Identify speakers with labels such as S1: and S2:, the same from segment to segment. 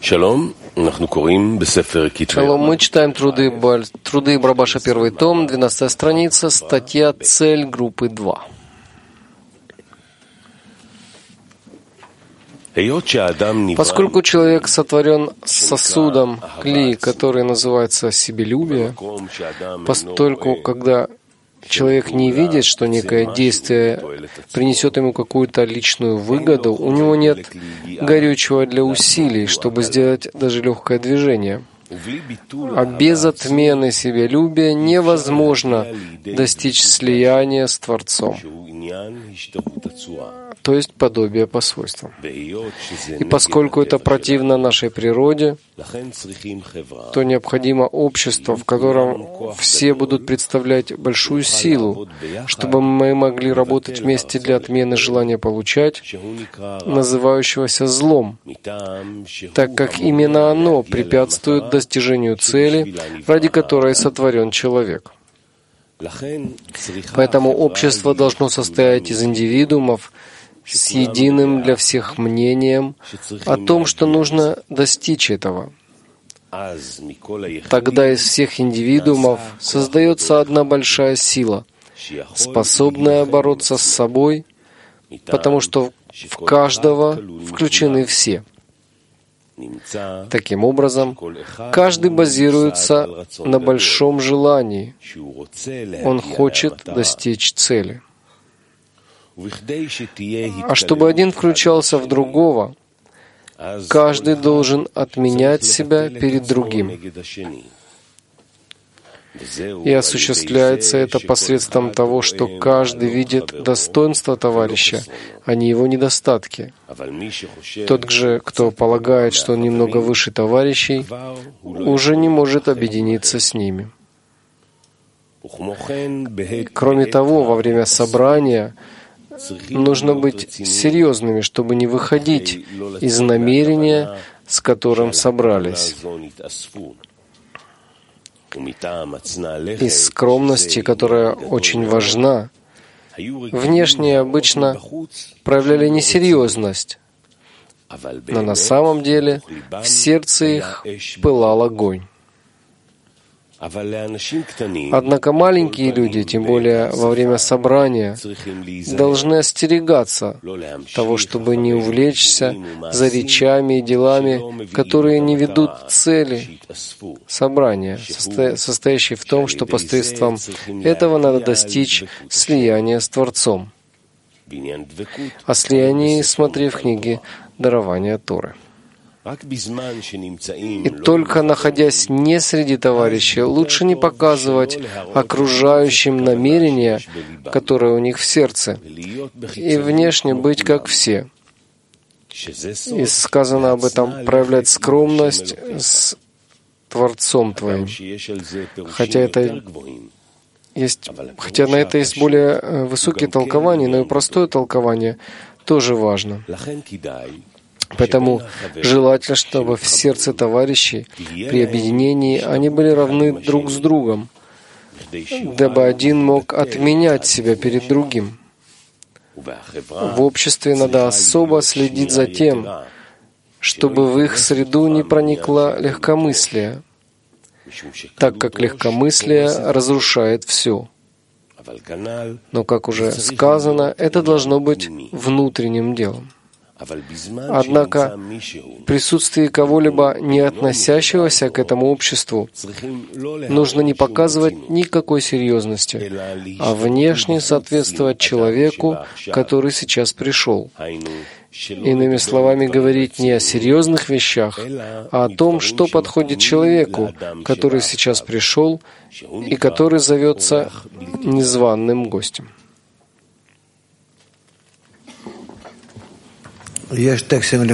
S1: Шалом,
S2: мы читаем труды Барабаша, первый том, 12 страница, статья «Цель группы 2». Поскольку человек сотворен сосудом кли, который называется себелюбие, постольку, когда человек не видит, что некое действие принесет ему какую-то личную выгоду, у него нет горючего для усилий, чтобы сделать даже легкое движение. А без отмены себялюбия невозможно достичь слияния с Творцом, то есть подобия по свойствам. И поскольку это противно нашей природе, то необходимо общество, в котором все будут представлять большую силу, чтобы мы могли работать вместе для отмены желания получать, называющегося злом, так как именно оно препятствует достижению цели, ради которой сотворен человек. Поэтому общество должно состоять из индивидуумов с единым для всех мнением о том, что нужно достичь этого. Тогда из всех индивидуумов создается одна большая сила, способная бороться с собой, потому что в каждого включены все. Таким образом, каждый базируется на большом желании. Он хочет достичь цели. А чтобы один включался в другого, каждый должен отменять себя перед другим. И осуществляется это посредством того, что каждый видит достоинство товарища, а не его недостатки. Тот же, кто полагает, что он немного выше товарищей, уже не может объединиться с ними. Кроме того, во время собрания нужно быть серьезными, чтобы не выходить из намерения, с которым собрались. Из скромности, которая очень важна, внешне обычно проявляли несерьезность, но на самом деле в сердце их пылал огонь. Однако маленькие люди, тем более во время собрания, должны остерегаться того, чтобы не увлечься за речами и делами, которые не ведут к цели собрания, состоящей в том, что посредством этого надо достичь слияния с Творцом. О слиянии смотри в книге «Дарование Торы». И только находясь не среди товарищей, лучше не показывать окружающим намерения, которые у них в сердце, и внешне быть как все. И сказано об этом проявлять скромность с Творцом твоим. Хотя на это есть более высокие толкования, но и простое толкование тоже важно. Поэтому желательно, чтобы в сердце товарищей при объединении они были равны друг с другом, дабы один мог отменять себя перед другим. В обществе надо особо следить за тем, чтобы в их среду не проникло легкомыслие, так как легкомыслие разрушает все. Но, как уже сказано, это должно быть внутренним делом. Однако в присутствии кого-либо, не относящегося к этому обществу, нужно не показывать никакой серьезности, а внешне соответствовать человеку, который сейчас пришел. Иными словами, говорить не о серьезных вещах, а о том, что подходит человеку, который сейчас пришел и который зовется незваным гостем.
S3: Есть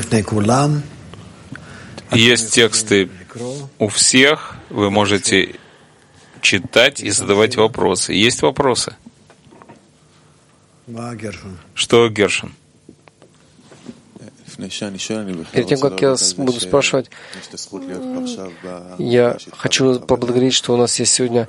S3: тексты у всех, вы можете читать и задавать вопросы. Есть вопросы? Что, Гершин?
S2: Перед тем, как я буду спрашивать, я хочу поблагодарить, что у нас есть сегодня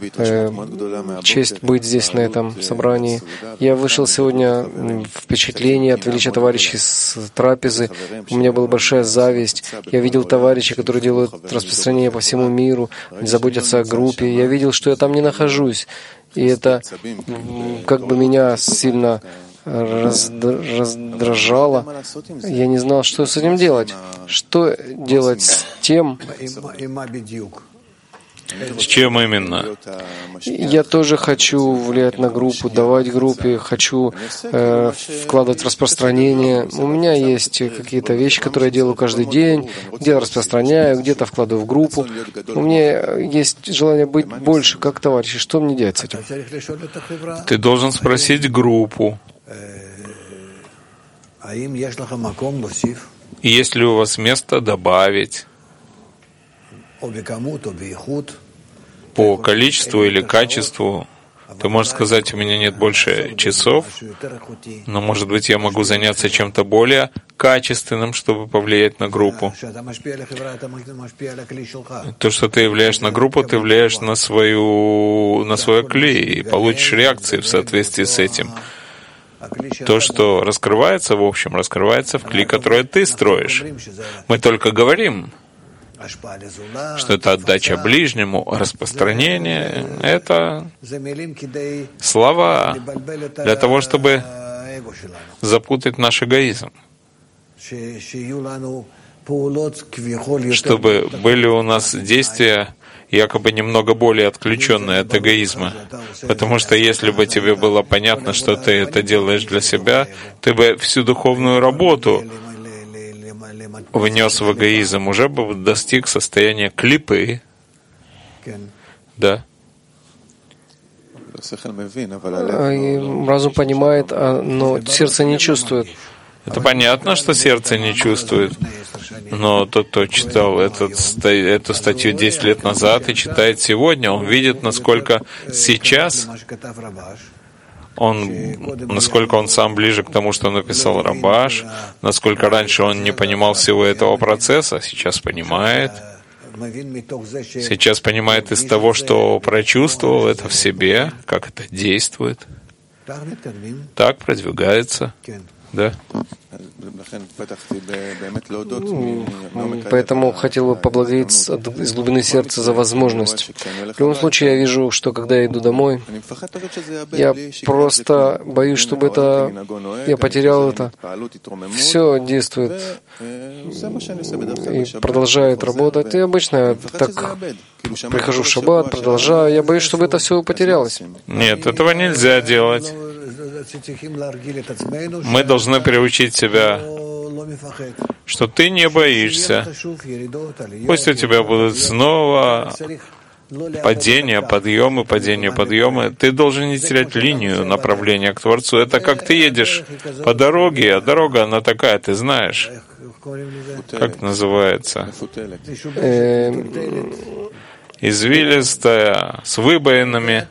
S2: честь быть здесь, на этом собрании. Я вышел сегодня в впечатление от величия товарищей с трапезы. У меня была большая зависть. Я видел товарищей, которые делают распространение по всему миру, заботятся о группе. Я видел, что я там не нахожусь. И это как бы меня сильно раздражало. Я не знал, что с этим делать. Что делать с тем,
S3: с чем именно?
S2: Я тоже хочу влиять на группу, давать группе, хочу вкладывать в распространение. У меня есть какие-то вещи, которые я делаю каждый день, где-то распространяю, где-то вкладываю в группу. У меня есть желание быть больше, как товарищи. Что мне делать с этим?
S3: Ты должен спросить группу. Есть ли у вас место добавить по количеству или качеству? Ты можешь сказать, у меня нет больше часов, но, может быть, я могу заняться чем-то более качественным, чтобы повлиять на группу. То, что ты влияешь на группу, ты влияешь на свой клей и получишь реакции в соответствии с этим. То, что раскрывается в общем, раскрывается в клей, который ты строишь. Мы только говорим, что это отдача ближнему, распространение — это слова для того, чтобы запутать наш эгоизм, чтобы были у нас действия якобы немного более отключенные от эгоизма. Потому что если бы тебе было понятно, что ты это делаешь для себя, ты бы всю духовную работу внес в эгоизм, уже бы достиг состояния клипы. Да.
S2: Разум понимает, но сердце не чувствует.
S3: Это понятно, что сердце не чувствует. Но тот, кто читал эту статью 10 лет назад и читает сегодня, он видит, насколько сейчас насколько он сам ближе к тому, что написал Рабаш, насколько раньше он не понимал всего этого процесса, сейчас понимает. Сейчас понимает из того, что прочувствовал это в себе, как это действует. Так продвигается. Да.
S2: Поэтому хотел бы поблагодарить из глубины сердца за возможность. В любом случае, я вижу, что когда я иду домой, я просто боюсь, чтобы я потерял это. Все действует и продолжает работать. И обычно я так прихожу в шаббат, продолжаю. Я боюсь, чтобы это все потерялось.
S3: Нет, этого нельзя делать. Мы должны приучить себя, что ты не боишься. Пусть у тебя будут снова падения, подъемы, падения, подъемы. Ты должен не терять линию направления к Творцу. Это как ты едешь по дороге, а дорога, она такая, ты знаешь. Как называется? Извилистая, с выбоинами.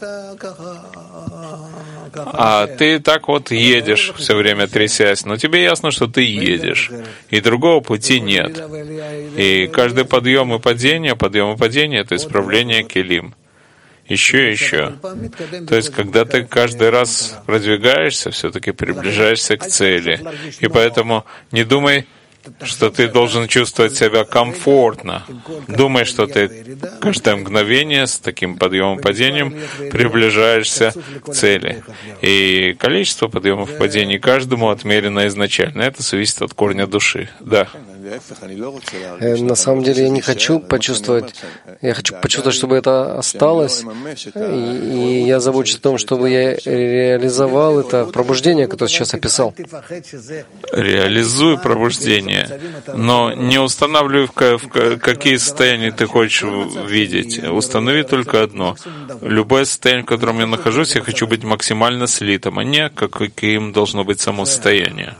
S3: А ты так вот едешь, все время трясясь, но тебе ясно, что ты едешь, и другого пути нет. И каждый подъем и падение — это исправление келим. Еще и еще. То есть, когда ты каждый раз продвигаешься, все-таки приближаешься к цели. И поэтому не думай, что ты должен чувствовать себя комфортно. Думай, что ты каждое мгновение с таким подъемом-падением приближаешься к цели. И количество подъемов и падений каждому отмерено изначально. Это зависит от корня души. Да.
S2: На самом деле я не хочу почувствовать, я хочу почувствовать, чтобы это осталось, и я забочусь о том, чтобы я реализовал это пробуждение, которое сейчас описал.
S3: Реализуй пробуждение, но не устанавливай, в какие состояния ты хочешь видеть. Установи только одно. Любое состояние, в котором я нахожусь, я хочу быть максимально слитым, а не каким должно быть само состояние.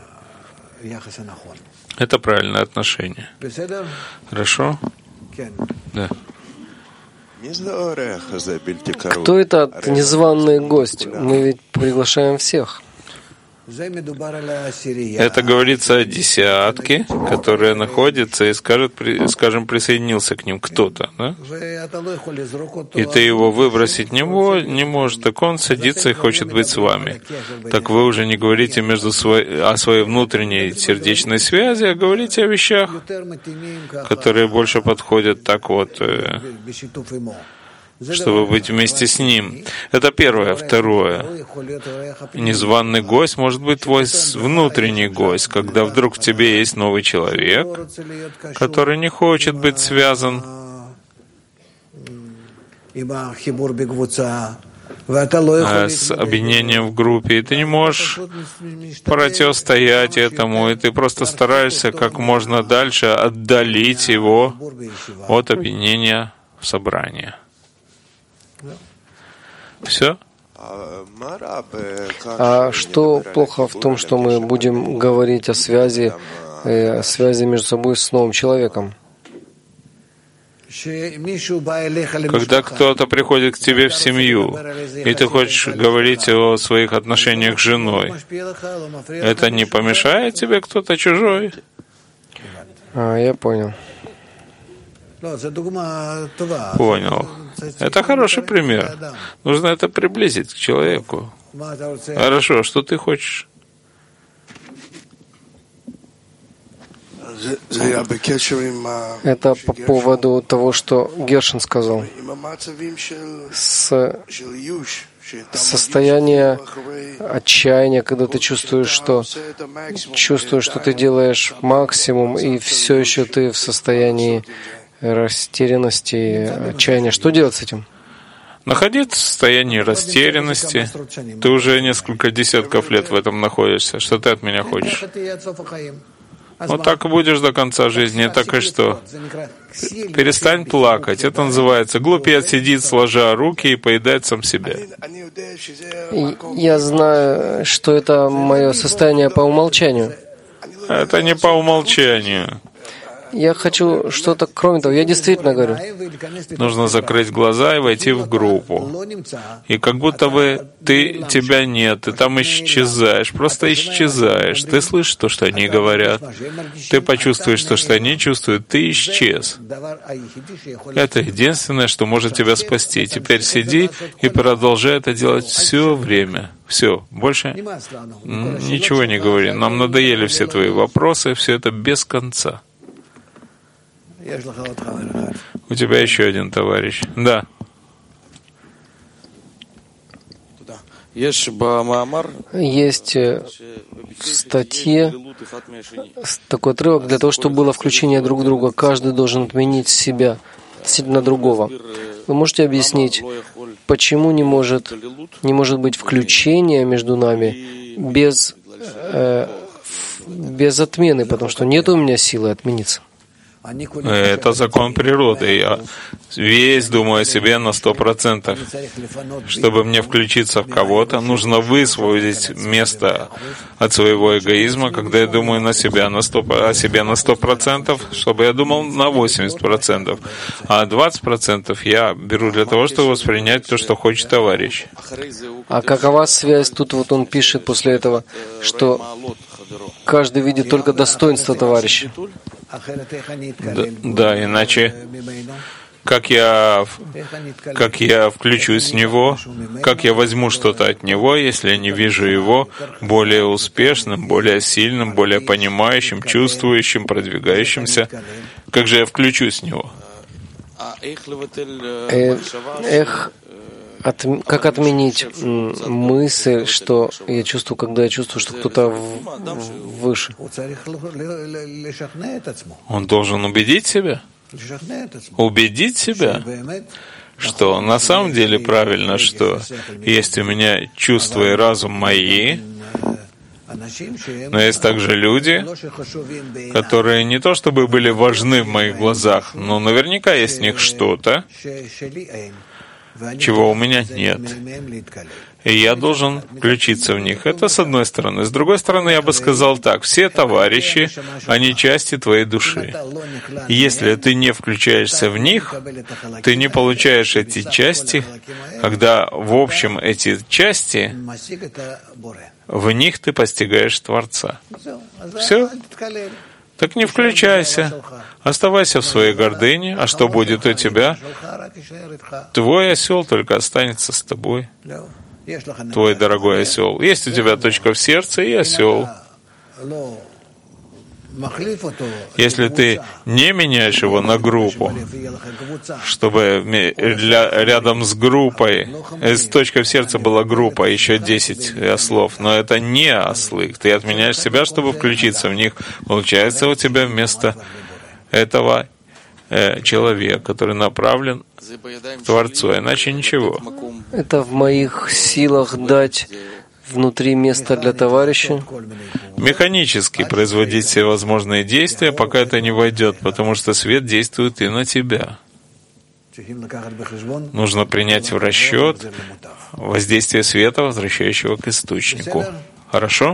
S3: Это правильное отношение. Хорошо? Да.
S2: Кто этот незваный гость? Мы ведь приглашаем всех.
S3: Это говорится о десятке, которые находятся, и, скажем, присоединился к ним кто-то, да? И ты его выбросить не можешь, так он садится и хочет быть с вами. Так вы уже не говорите о своей внутренней сердечной связи, а говорите о вещах, которые больше подходят так вот, чтобы быть вместе с ним. Это первое. Второе. Незваный гость может быть твой внутренний гость, когда вдруг в тебе есть новый человек, который не хочет быть связан с объединением в группе, и ты не можешь противостоять этому, и ты просто стараешься как можно дальше отдалить его от объединения в собрании. Все?
S2: А что плохо в том, что мы будем говорить о связи между собой с новым человеком?
S3: Когда кто-то приходит к тебе в семью, и ты хочешь говорить о своих отношениях с женой, это не помешает тебе кто-то чужой?
S2: Я понял.
S3: Понял. Это хороший пример. Нужно это приблизить к человеку. Хорошо, что ты хочешь?
S2: Это по поводу того, что Гершин сказал. Состояние отчаяния, когда ты чувствуешь, что ты делаешь максимум, и все еще ты в состоянии растерянности, отчаяния. Что делать с этим?
S3: Находиться в состоянии растерянности. Ты уже несколько десятков лет в этом находишься. Что ты от меня хочешь? Вот так и будешь до конца жизни. Так и что? Перестань плакать. Это называется глупец сидит, сложа руки и поедает сам себя.
S2: Я знаю, что это мое состояние по умолчанию.
S3: Это не по умолчанию.
S2: Я хочу что-то кроме того. Я действительно говорю.
S3: Нужно закрыть глаза и войти в группу. И как будто бы тебя нет, ты там исчезаешь, просто исчезаешь. Ты слышишь то, что они говорят. Ты почувствуешь то, что они чувствуют. Ты исчез. Это единственное, что может тебя спасти. Теперь сиди и продолжай это делать все время. Все, больше ничего не говори. Нам надоели все твои вопросы, все это без конца. У тебя еще один товарищ. Да. Есть
S2: в статье такой отрывок: для того, чтобы было включение друг друга, каждый должен отменить себя относительно другого. Вы можете объяснить, почему не может быть включения между нами без отмены, потому что нет у меня силы отмениться?
S3: Это закон природы. Я весь думаю о себе на 100%. Чтобы мне включиться в кого-то, нужно высвободить место от своего эгоизма, когда я думаю о себе на 100%, чтобы я думал на 80%. А 20% я беру для того, чтобы воспринять то, что хочет товарищ.
S2: А какова связь? Тут вот он пишет после этого, что каждый видит только достоинство товарища.
S3: Да, иначе как я включусь в него, как я возьму что-то от него, если я не вижу его более успешным, более сильным, более понимающим, чувствующим, продвигающимся, как же я включусь в него?
S2: Как отменить мысль, что я чувствую, когда я чувствую, что кто-то выше?
S3: Он должен убедить себя, что на самом деле правильно, что есть у меня чувства и разум мои, но есть также люди, которые не то чтобы были важны в моих глазах, но наверняка есть в них что-то, чего у меня нет. И я должен включиться в них. Это с одной стороны. С другой стороны, я бы сказал так: все товарищи, они части твоей души. Если ты не включаешься в них, ты не получаешь эти части, когда в общем эти части в них ты постигаешь Творца. Все? Так не включайся. Оставайся в своей гордыне. А что будет у тебя? Твой осел только останется с тобой. Твой дорогой осел. Есть у тебя точка в сердце и осел. Если ты не меняешь его на группу, чтобы рядом с группой, с точкой в сердце была группа, еще 10 ослов, но это не ослы. Ты отменяешь себя, чтобы включиться в них. Получается у тебя вместо этого человек, который направлен к Творцу, иначе ничего.
S2: Это в моих силах дать внутри места для товарища.
S3: Механически производить все возможные действия, пока это не войдет, потому что свет действует и на тебя. Нужно принять в расчет воздействие света, возвращающего к источнику. Хорошо?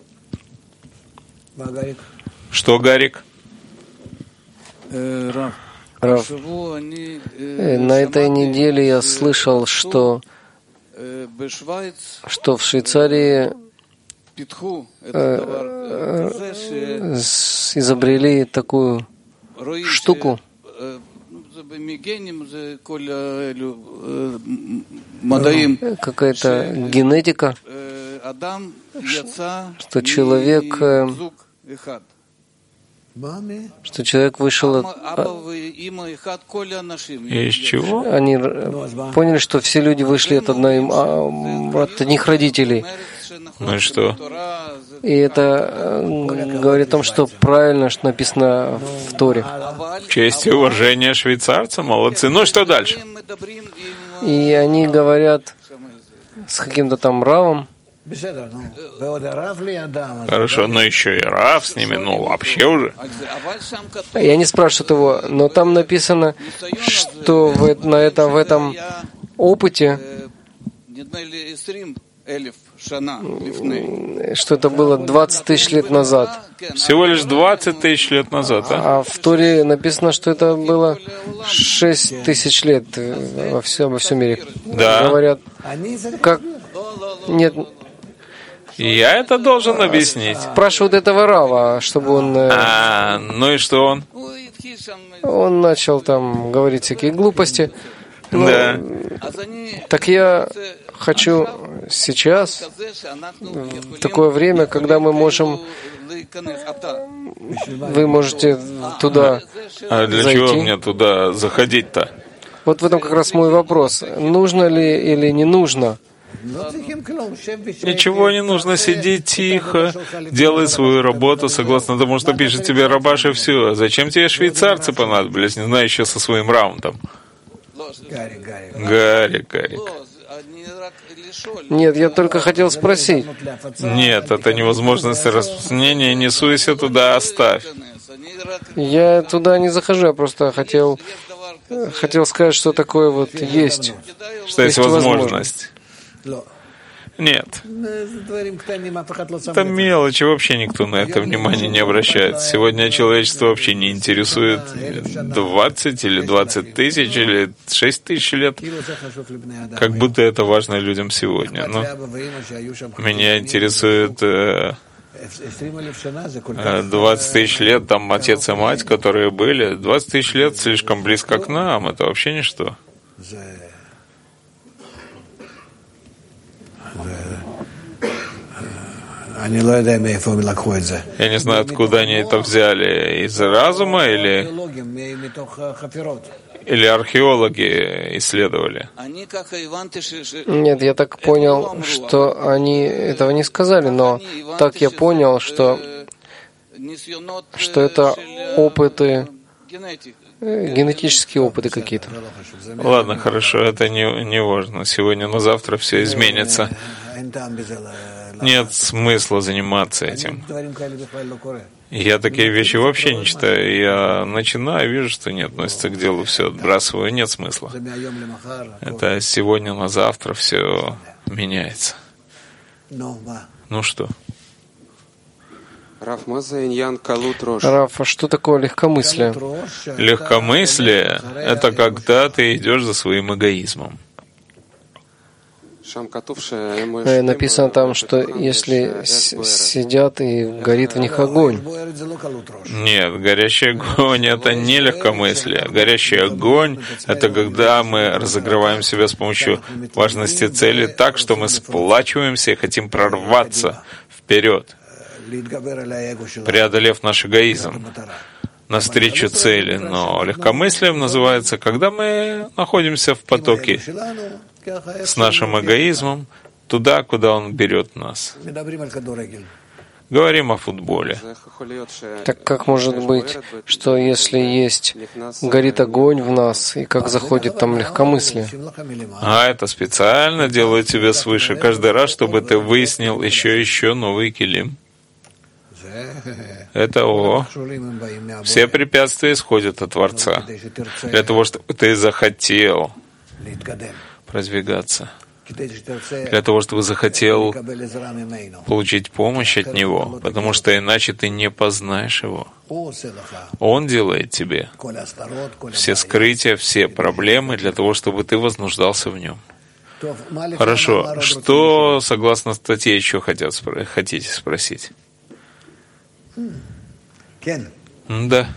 S3: Что, Гарик?
S2: Рав, на этой неделе я слышал, что в Швейцарии изобрели такую штуку, какая-то генетика, что человек вышел
S3: Из чего?
S2: Они поняли, что все люди вышли от одних родителей.
S3: Ну и что?
S2: И это говорит о том, что правильно, что написано в Торе.
S3: Честь и уважение швейцарцам, молодцы. Ну что дальше?
S2: И они говорят с каким-то там равом.
S3: Хорошо, но еще и Рав с ними, ну вообще уже.
S2: Я не спрашиваю его, но там написано, что в этом опыте, что это было 20 тысяч лет назад.
S3: Всего лишь 20 тысяч лет назад,
S2: а в Торе написано, что это было 6 тысяч лет во всем мире.
S3: Да.
S2: Говорят, как... Нет...
S3: Я это должен объяснить.
S2: Спрашивают этого Рава, чтобы он...
S3: ну и что он?
S2: Он начал там говорить всякие глупости.
S3: Да.
S2: Так я хочу сейчас, в такое время, когда мы можем... Вы можете туда
S3: А для
S2: зайти.
S3: чего мне туда заходить-то?
S2: Вот в этом как раз мой вопрос. Нужно ли или не нужно?
S3: Ничего не нужно, сиди тихо, делай свою работу согласно тому, что пишет тебе Рабаш, и все. Зачем тебе швейцарцы понадобились, не знаю, еще со своим раундом? Гарик.
S2: Нет, я только хотел спросить.
S3: Нет, это невозможность распространения, не суйся туда, оставь.
S2: Я туда не захожу, я просто хотел сказать, что такое вот есть.
S3: Что есть возможность. Нет. Это мелочи, вообще никто на это внимание не обращает. Сегодня человечество вообще не интересует 20 или 20 тысяч или 6 тысяч лет, как будто это важно людям сегодня. Но меня интересует 20 тысяч лет, там отец и мать, которые были. 20 тысяч лет слишком близко к нам, это вообще ничто. Я не знаю, откуда они это взяли, из разума или археологи исследовали.
S2: Нет, я так понял, что они этого не сказали, но так я понял, что это опыты, генетические опыты какие-то.
S3: Ладно, хорошо, это не важно. Сегодня на завтра все изменится. Нет смысла заниматься этим. Я такие вещи вообще не читаю. Я начинаю, вижу, что не относится к делу, все отбрасываю, нет смысла. Это сегодня на завтра все меняется. Ну что?
S2: Раф, а что такое легкомыслие?
S3: Легкомыслие — это когда ты идешь за своим эгоизмом.
S2: Написано там, что если сидят и горит в них огонь.
S3: Нет, горящий огонь — это не легкомыслие. Горящий огонь — это когда мы разогреваем себя с помощью важности цели так, что мы сплачиваемся и хотим прорваться вперед, преодолев наш эгоизм навстречу цели. Но легкомыслием называется, когда мы находимся в потоке с нашим эгоизмом туда, куда он берет нас. Говорим о футболе.
S2: Так как может быть, что если горит огонь в нас, и как заходит там легкомыслие?
S3: А это специально делают тебе свыше каждый раз, чтобы ты выяснил еще новый килим. Это все препятствия исходят от Творца, для того, чтобы ты захотел продвигаться, для того, чтобы захотел получить помощь от Него, потому что иначе ты не познаешь Его. Он делает тебе все скрытия, все проблемы для того, чтобы ты вознуждался в Нем. Хорошо. Что, согласно статье, еще хотите спросить? Да.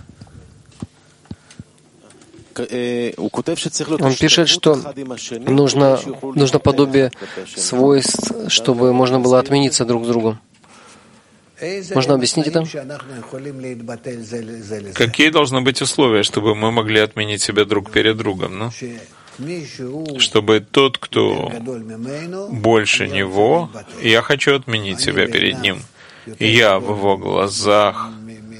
S2: Он пишет, что нужно подобие свойств, чтобы можно было отмениться друг другу. Можно объяснить это?
S3: Какие должны быть условия, чтобы мы могли отменить себя друг перед другом? Ну? Чтобы тот, кто больше него, я хочу отменить себя перед ним. И я в его глазах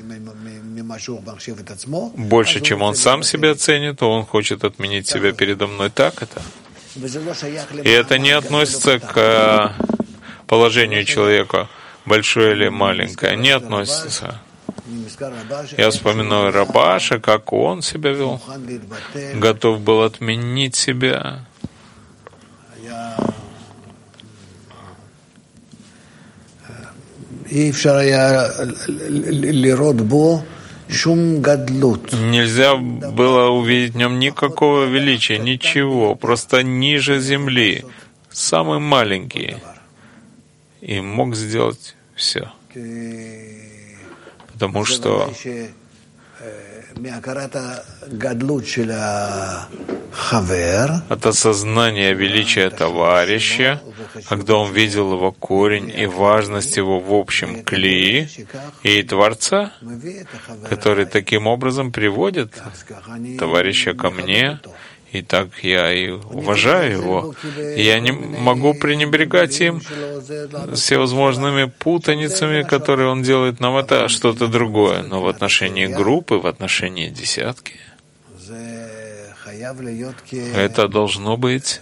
S3: больше, чем он сам себя ценит, то он хочет отменить себя передо мной. Так это? И это не относится к положению человека, большое или маленькое, не относится. Я вспоминаю Рабаша, как он себя вел, готов был отменить себя. Нельзя было увидеть в нем никакого величия, ничего, просто ниже земли, самый маленький, и мог сделать все. Потому что от осознания величия товарища, когда он видел его корень и важность его в общем клии, и Творца, который таким образом приводит товарища ко мне, и так я и уважаю его. И я не могу пренебрегать им всевозможными путаницами, которые он делает нам. Это что-то другое. Но в отношении группы, в отношении десятки, это должно быть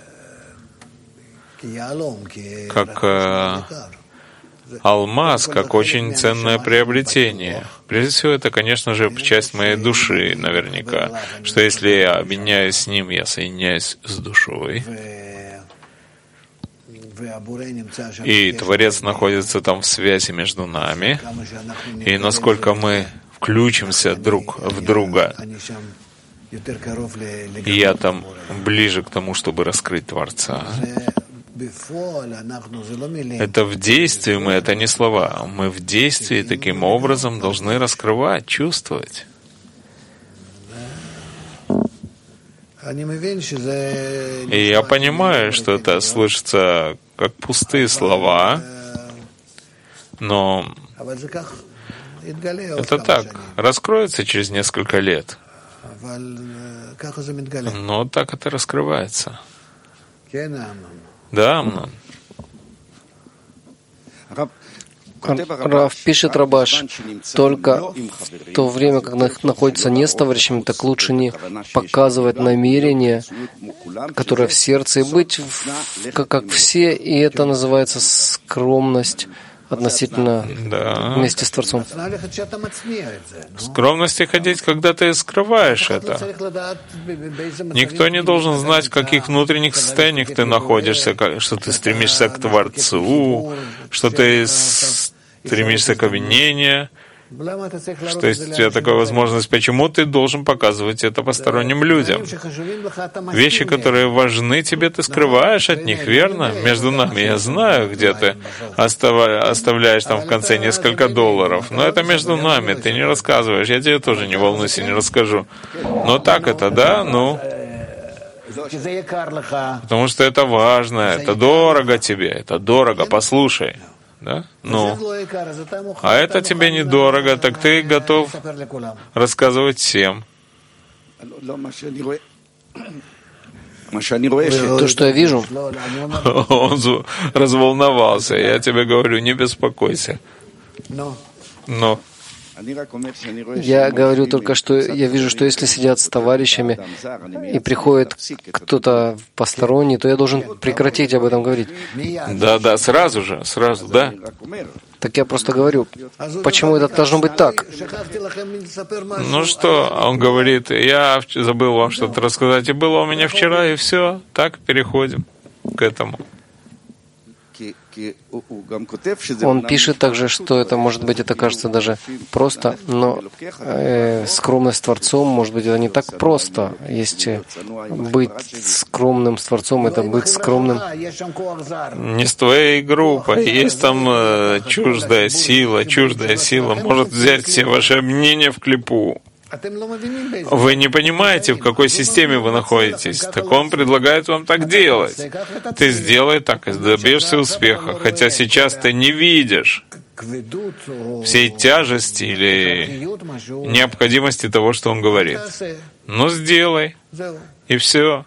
S3: как алмаз, как очень ценное приобретение. Прежде всего, это, конечно же, часть моей души, наверняка, что если я объединяюсь с ним, я соединяюсь с душой, и Творец находится там в связи между нами, и насколько мы включимся друг в друга, и я там ближе к тому, чтобы раскрыть Творца. Это в действии мы, это не слова. Мы в действии таким образом должны раскрывать, чувствовать. И я понимаю, что это слышится как пустые слова, но это так, раскроется через несколько лет. Но так это раскрывается. Да, Амнон.
S2: Рав пишет Рабаш, только в то время, когда находится не с товарищами, так лучше не показывать намерение, которое в сердце, и быть как все, и это называется скромность относительно вместе с Творцом.
S3: В скромности ходить, когда ты скрываешь это. Никто не должен знать, в каких внутренних состояниях ты находишься, что ты стремишься к Творцу, что ты стремишься к обвинению, Что есть у тебя такая возможность, почему ты должен показывать это посторонним людям? Вещи, которые важны тебе, ты скрываешь от них, верно? Между нами, я знаю, где ты оставляешь там в конце несколько долларов, но это между нами, ты не рассказываешь, я тебе тоже не волнуйся, не расскажу. Но так это, да? Ну, потому что это важно, это дорого тебе, это дорого, послушай. Да? Ну, а это тебе недорого, так ты готов рассказывать всем.
S2: То, что я вижу.
S3: Он разволновался. Я тебе говорю, не беспокойся. Но.
S2: Я говорю только, что я вижу, что если сидят с товарищами и приходит кто-то посторонний, то я должен прекратить об этом говорить.
S3: Да, сразу, да.
S2: Так я просто говорю, почему это должно быть так?
S3: Ну что, он говорит, я забыл вам что-то рассказать, и было у меня вчера, и все. Так, переходим к этому.
S2: Он пишет также, что это, может быть, это кажется даже просто, но скромность с Творцом, может быть, это не так просто. Есть быть скромным с Творцом, это быть скромным.
S3: Не с твоей группой. Есть там чуждая сила может взять все ваши мнения в клепу. Вы не понимаете, в какой системе вы находитесь. Так он предлагает вам так делать. Ты сделай так и добьешься успеха. Хотя сейчас ты не видишь всей тяжести или необходимости того, что он говорит. Ну, сделай. И все.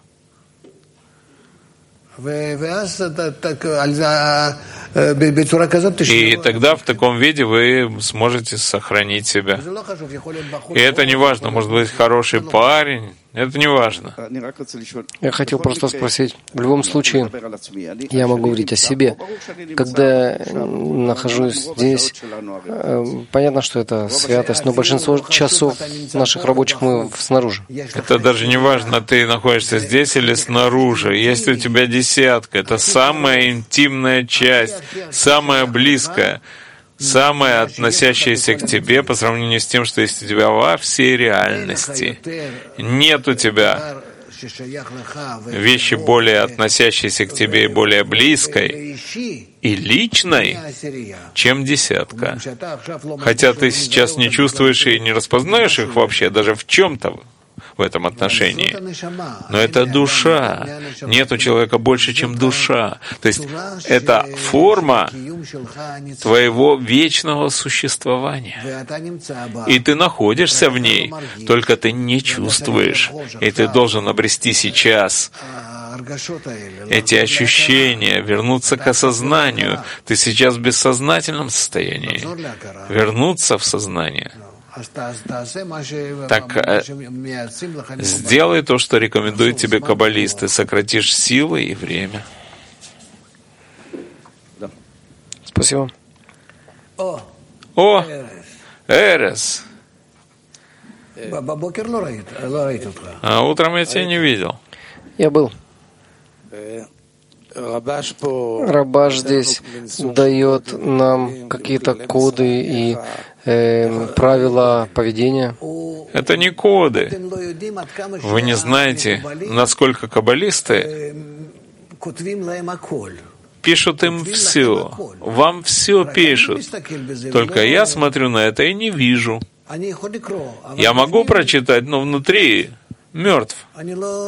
S3: И тогда в таком виде вы сможете сохранить себя. И это не важно, может быть, хороший парень, это не важно.
S2: Я хотел просто спросить, в любом случае, я могу говорить о себе. Когда я нахожусь здесь, понятно, что это святость, но большинство часов наших рабочих мы снаружи.
S3: Это даже не важно, ты находишься здесь или снаружи. Если у тебя десятка, это самая интимная часть, самая близкая, самое относящееся к тебе по сравнению с тем, что есть у тебя во всей реальности. Нет у тебя вещи более относящейся к тебе и более близкой и личной, чем десятка. Хотя ты сейчас не чувствуешь и не распознаешь их вообще, даже в чем-то в этом отношении. Но это душа. Нет у человека больше, чем душа. То есть это форма твоего вечного существования. И ты находишься в ней, только ты не чувствуешь. И ты должен обрести сейчас эти ощущения, вернуться к осознанию. Ты сейчас в бессознательном состоянии. Вернуться в сознание. Так сделай то, что рекомендуют тебе каббалисты. Сократишь силы и время.
S2: Спасибо.
S3: О, Эрес. А утром я тебя не видел.
S2: Я был. Рабаш здесь дает нам какие-то коды и правила поведения.
S3: Это не коды. Вы не знаете, насколько каббалисты пишут им все. Вам все пишут. Только я смотрю на это и не вижу. Я могу прочитать, но внутри мертв. Я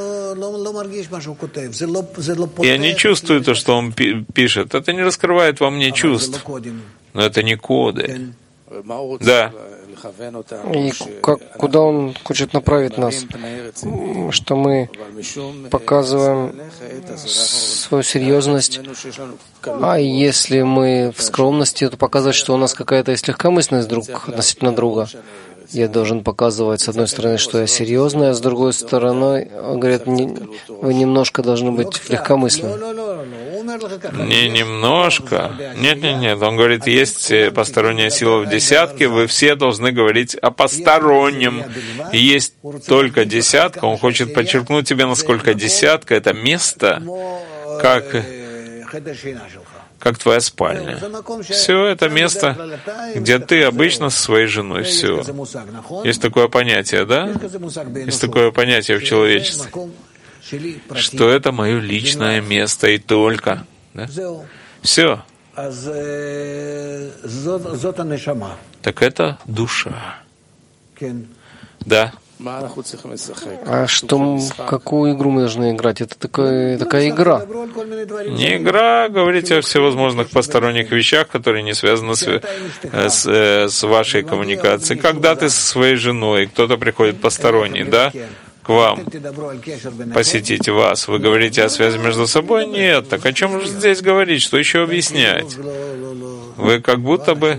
S3: не чувствую то, что он пишет. Это не раскрывает во мне чувств. Но это не коды. Да.
S2: И куда он хочет направить нас? Что мы показываем свою серьезность, а если мы в скромности, то показывать, что у нас какая-то есть легкомысленность друг относительно друга. Я должен показывать, с одной стороны, что я серьезный, а с другой стороны, он говорит, вы немножко должны быть легкомысленны.
S3: Не немножко. Нет. Он говорит, есть посторонняя сила в десятке, вы все должны говорить о постороннем. И есть только десятка. Он хочет подчеркнуть тебе, насколько десятка — это место, как как твоя спальня. Все это место, где ты обычно со своей женой. Все. Есть такое понятие, да? Есть такое понятие в человечестве, что это мое личное место и только. Да? Все. Так это душа. Да.
S2: А какую игру мы должны играть? Это такая игра.
S3: Не игра, говорите о всевозможных посторонних вещах, которые не связаны с вашей коммуникацией. Когда ты со своей женой, кто-то приходит посторонний, да, к вам посетить вас, вы говорите о связи между собой? Нет. Так о чем же здесь говорить? Что еще объяснять? Вы как будто бы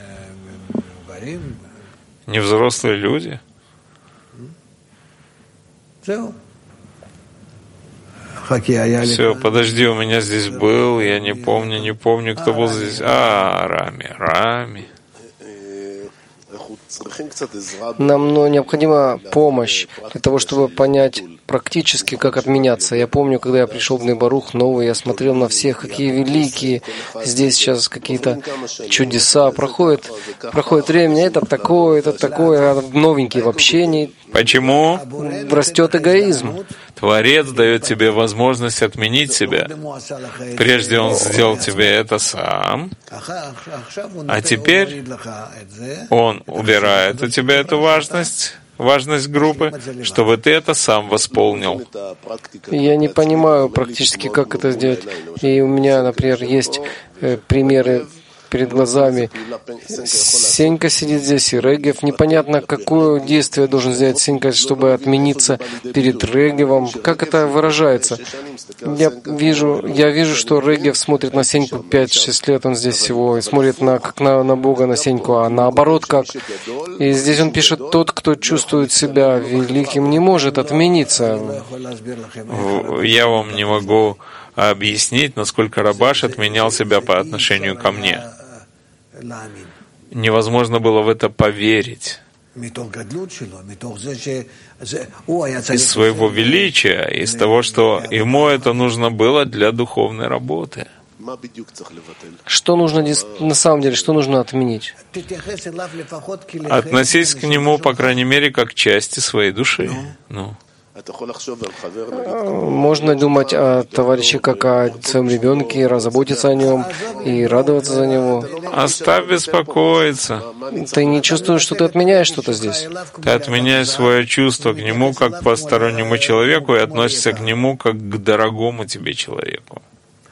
S3: не взрослые люди. Все, подожди, у меня здесь был, я не помню, кто был здесь. Рами.
S2: Нам необходима помощь для того, чтобы понять практически, как отменяться. Я помню, когда я пришел в Бней-Барух новый, я смотрел на всех, какие великие. Здесь сейчас какие-то чудеса. Проходит время, это такое, а новенький вообще не...
S3: Почему?
S2: Растет эгоизм.
S3: Творец дает тебе возможность отменить себя. Прежде Он сделал тебе это сам, а теперь Он убирает у тебя эту важность группы, чтобы ты это сам восполнил.
S2: Я не понимаю практически, как это сделать. И у меня, например, есть примеры перед глазами. Сенька сидит здесь, и Регев. Непонятно, какое действие должен сделать Сенька, чтобы отмениться перед Регевом. Как это выражается? Я вижу, что Регев смотрит на Сеньку 5-6 лет, он здесь всего, и смотрит как на Бога, на Сеньку, а наоборот как. И здесь он пишет, тот, кто чувствует себя великим, не может отмениться.
S3: Я вам не могу объяснить, насколько Рабаш отменял себя по отношению ко мне. Невозможно было в это поверить. Из своего величия, из того, что ему это нужно было для духовной работы.
S2: Что нужно на самом деле, что нужно отменить?
S3: Относись к нему, по крайней мере, как к части своей души.
S2: Можно думать о товарище как о своем ребенке, заботиться о нем и радоваться за него.
S3: Оставь беспокоиться.
S2: Ты не чувствуешь, что ты отменяешь что-то здесь?
S3: Ты отменяешь свое чувство к нему как к постороннему человеку и относишься к нему как к дорогому тебе человеку.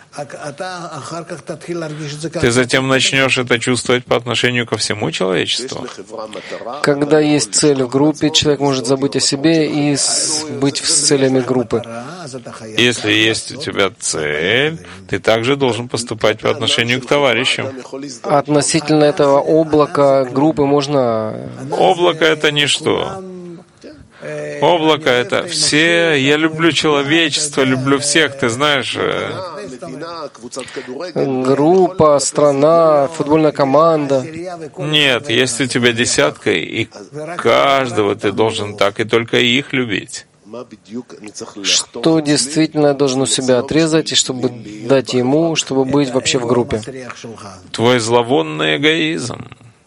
S3: Ты затем начнешь это чувствовать по отношению ко всему человечеству.
S2: Когда есть цель в группе, человек может забыть о себе и быть с целями группы.
S3: Если есть у тебя цель, ты также должен поступать по отношению к товарищам.
S2: Относительно этого облака группы можно...
S3: Облако — это ничто. Облако — это все. Я люблю человечество, люблю всех, ты знаешь.
S2: Группа, страна, футбольная команда.
S3: Нет, есть у тебя десятка, и каждого ты должен так и только их любить.
S2: Что действительно я должен у себя отрезать, и чтобы дать ему, чтобы быть вообще в группе?
S3: Твой зловонный эгоизм.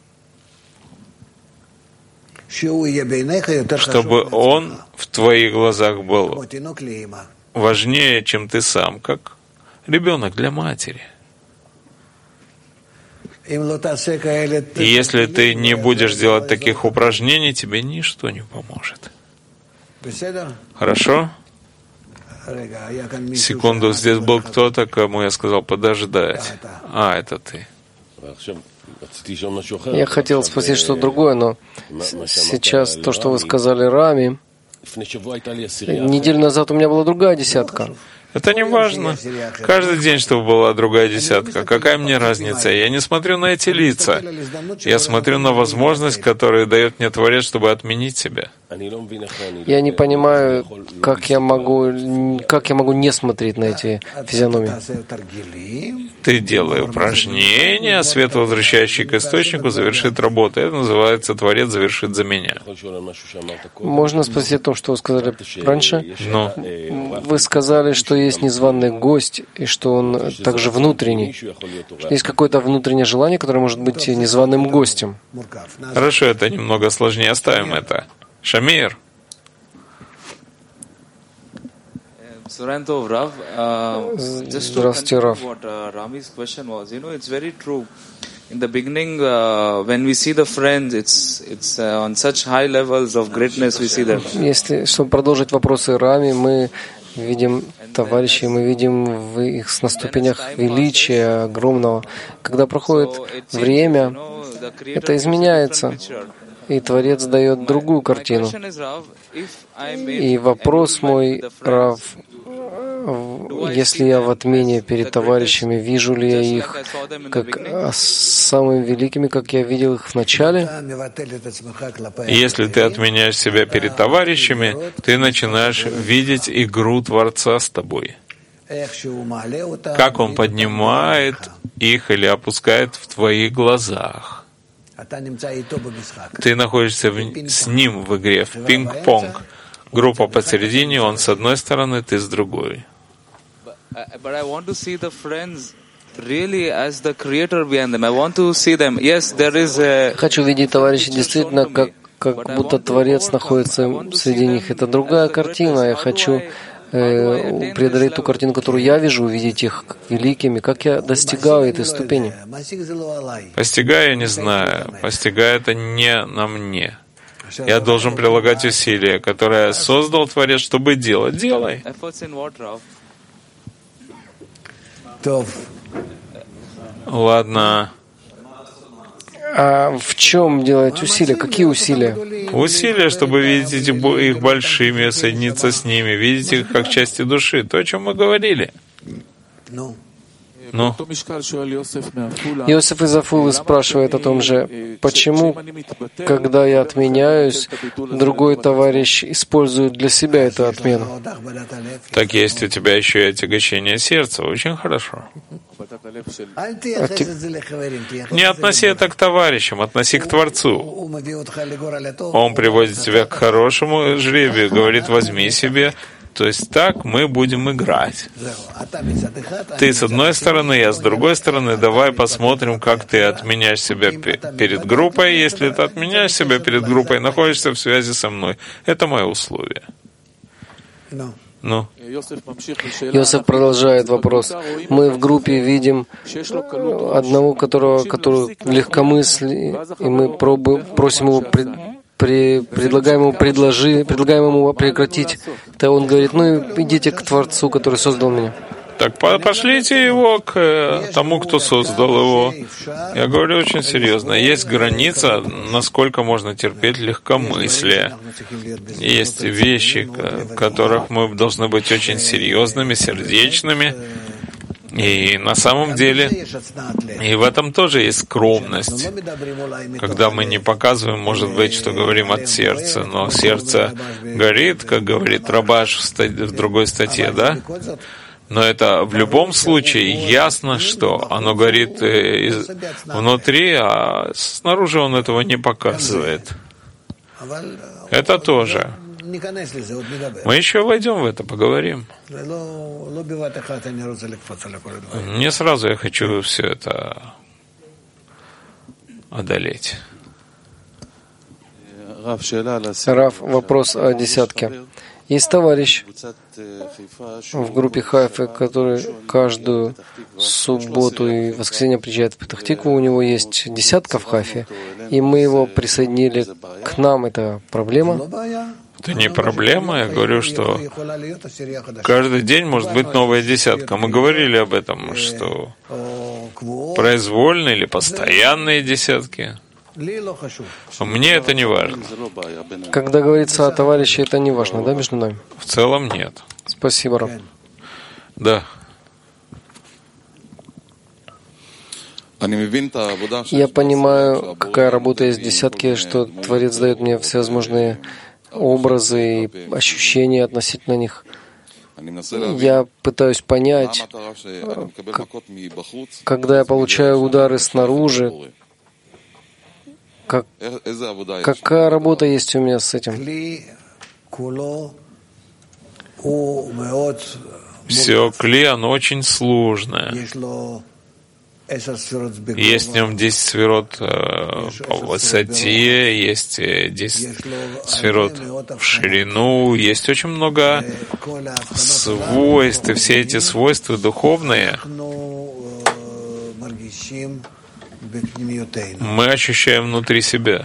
S3: Чтобы он в твоих глазах был важнее, чем ты сам, как ребенок для матери. И если ты не будешь делать таких упражнений, тебе ничто не поможет. Хорошо? Секунду, здесь был кто-то, кому я сказал подождать. Это ты.
S2: Я хотел спросить что-то другое, но сейчас то, что вы сказали Рами, неделю назад у меня была другая десятка.
S3: Это не важно. Каждый день, чтобы была другая десятка. Какая мне разница? Я не смотрю на эти лица. Я смотрю на возможность, которую дает мне Творец, чтобы отменить себя.
S2: Я не понимаю, как я могу не смотреть на эти физиономии.
S3: Ты делай упражнения, свет, возвращающий к источнику, завершит работу. Это называется «Творец завершит за меня».
S2: Можно спросить о том, что вы сказали раньше?
S3: Но
S2: Вы сказали, что есть незваный гость, и что он также внутренний. Есть какое-то внутреннее желание, которое может быть незваным гостем.
S3: хорошо, это немного сложнее, оставим это. Шамир.
S2: Здравствуйте, Рав.
S1: In the beginning, when we see the friends, it's on such high levels of greatness we see them.
S2: Если, чтобы продолжить вопросы Рами, мы видим товарищей, мы видим в их на ступенях величия огромного. Когда проходит время, это изменяется, и Творец дает другую картину. И вопрос мой, Рав, если я в отмене перед товарищами, вижу ли я их как самыми великими, как я видел их в начале?
S3: Если ты отменяешь себя перед товарищами, ты начинаешь видеть игру Творца с тобой. Как Он поднимает их или опускает в твоих глазах. Ты находишься с Ним в игре, в пинг-понг. Группа посередине, Он с одной стороны, ты с другой.
S1: But I want to see the friends really as the creator behind them. I want to see them. Yes, there is a...
S2: Хочу видеть товарищей действительно, как будто Творец находится среди них. Это другая картина. Я хочу преодолеть ту картину, которую я вижу, увидеть их как великими. Как я достигаю этой ступени?
S3: Постигаю, я не знаю. Постигаю это не на мне. Я должен прилагать усилия, которые создал Творец, чтобы делать. Делай. Ладно.
S2: А в чем делать усилия? Какие усилия?
S3: Усилия, чтобы видеть их большими, соединиться с ними, видеть их как части души. То, о чем мы говорили. Ну,
S2: Иосиф из Афулы спрашивает о том же, почему, когда я отменяюсь, другой товарищ использует для себя эту отмену?
S3: Так есть у тебя еще и отягощение сердца. Очень хорошо. Не относи это к товарищам, относи к Творцу. Он приводит тебя к хорошему жребию, говорит, возьми себе. То есть так мы будем играть. Ты с одной стороны, я с другой стороны. Давай посмотрим, как ты отменяешь себя перед группой. Если ты отменяешь себя перед группой, находишься в связи со мной. Это мое условие. Ну.
S2: Иосиф продолжает вопрос. Мы в группе видим одного, который легкомыслий, и мы просим его предлагаем ему прекратить. То он говорит, идите к Творцу, который создал меня.
S3: Так пошлите его к тому, кто создал его. Я говорю очень серьезно. Есть граница, насколько можно терпеть легкомыслие. Есть вещи, в которых мы должны быть очень серьезными, сердечными. И на самом деле, и в этом тоже есть скромность, когда мы не показываем, может быть, что говорим от сердца, но сердце горит, как говорит Рабаш в другой статье, да? Но это в любом случае ясно, что оно горит внутри, а снаружи он этого не показывает. Это тоже. Мы еще войдем в это, поговорим. Не сразу я хочу все это одолеть.
S2: Рав, вопрос о десятке. Есть товарищ в группе Хайфы, который каждую субботу и воскресенье приезжает в Петах-Тикву. У него есть десятка в Хайфе, и мы его присоединили к нам. Это проблема?
S3: Это не проблема. Я говорю, что каждый день может быть новая десятка. Мы говорили об этом, что произвольные или постоянные десятки. Мне это не важно.
S2: Когда говорится о товарище, это не важно, да, между нами?
S3: В целом нет.
S2: Спасибо, Рав.
S3: Да.
S2: Я понимаю, какая работа есть в десятке, что Творец дает мне всевозможные образы и ощущения относительно них. Я пытаюсь понять, когда я получаю удары снаружи, какая работа есть у меня с этим.
S3: Все кли, оно очень сложное. Есть в нем 10 сферот по высоте, есть 10 сферот в ширину, есть очень много свойств, и все эти свойства духовные мы ощущаем внутри себя.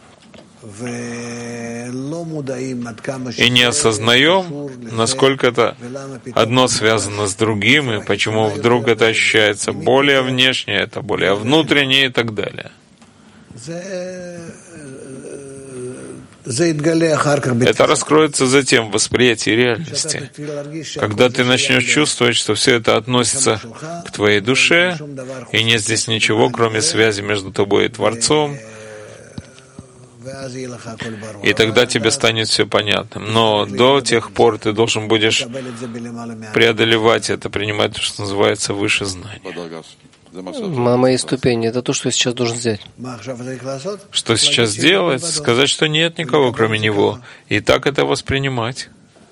S3: И не осознаем, насколько это одно связано с другим, и почему вдруг это ощущается более внешнее, это более внутреннее и так далее. Это раскроется затем в восприятии реальности. Когда ты начнешь чувствовать, что все это относится к твоей душе, и нет здесь ничего, кроме связи между тобой и Творцом, и тогда тебе станет все понятным. Но до тех пор ты должен будешь преодолевать это, принимать то, что называется выше знания.
S2: На моей ступени это то, что я сейчас должен сделать.
S3: Что сейчас делать? Сказать, что нет никого, кроме него. И так это воспринимать.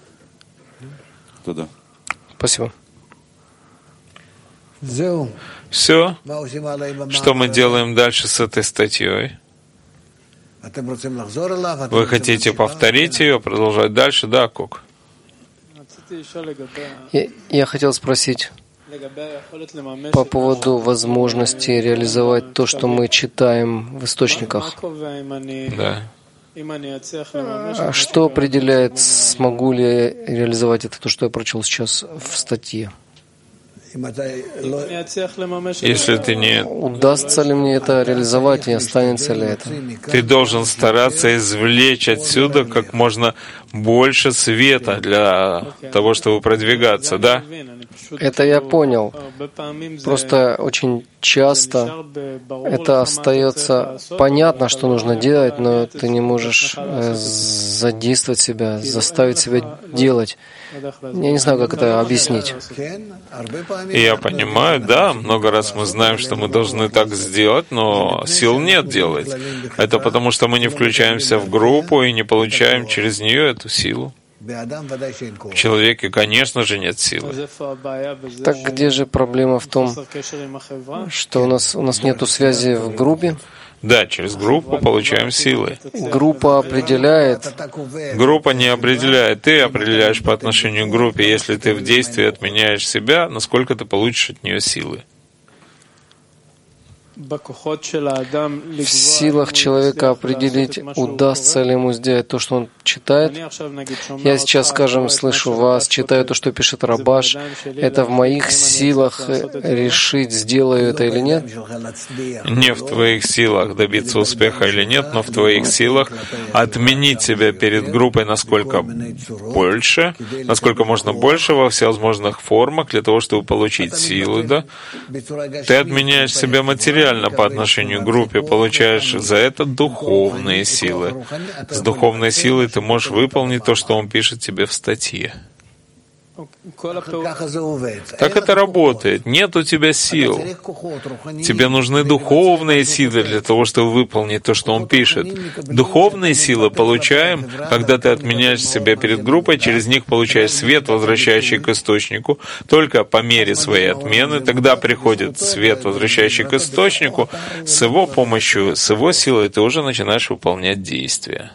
S2: Спасибо.
S3: Все. Что мы делаем дальше с этой статьей? Вы хотите повторить ее, продолжать дальше? Да, Кук?
S2: Я хотел спросить по поводу возможности реализовать то, что мы читаем в источниках.
S3: Да.
S2: А что определяет, смогу ли я реализовать это, то, что я прочел сейчас в статье?
S3: Если ты не...
S2: Удастся ли мне это реализовать и останется ли это?
S3: Ты должен стараться извлечь отсюда как можно больше света для того, чтобы продвигаться, да?
S2: Это я понял. Просто очень часто это остается понятно, что нужно делать, но ты не можешь задействовать себя, заставить себя делать. Я не знаю, как это объяснить.
S3: И я понимаю, да, много раз мы знаем, что мы должны так сделать, но сил нет делать. Это потому, что мы не включаемся в группу и не получаем через нее эту силу. В человеке, конечно же, нет силы.
S2: Так где же проблема в том, что у нас нету связи в группе?
S3: Да, через группу получаем силы.
S2: Группа определяет.
S3: Группа не определяет. Ты определяешь по отношению к группе, если ты в действии отменяешь себя, насколько ты получишь от нее силы. В силах человека определить, удастся ли ему сделать то, что он читает. Я сейчас, скажем, слышу вас, читаю то, что пишет Рабаш. Это в моих силах решить, сделаю это или нет? Не в твоих силах добиться успеха или нет, но в твоих силах отменить себя перед группой насколько можно больше во всевозможных формах для того, чтобы получить силы, да? Ты отменяешь себя материально по отношению к группе, получаешь за это духовные силы. С духовной силой ты можешь выполнить то, что он пишет тебе в статье. Так это работает. Нет у тебя сил. Тебе нужны духовные силы для того, чтобы выполнить то, что он пишет. Духовные силы получаем, когда ты отменяешь себя перед группой, через них получаешь свет, возвращающий к источнику. Только по мере своей отмены тогда приходит свет, возвращающий к источнику. С его помощью, с его силой ты уже начинаешь выполнять действия.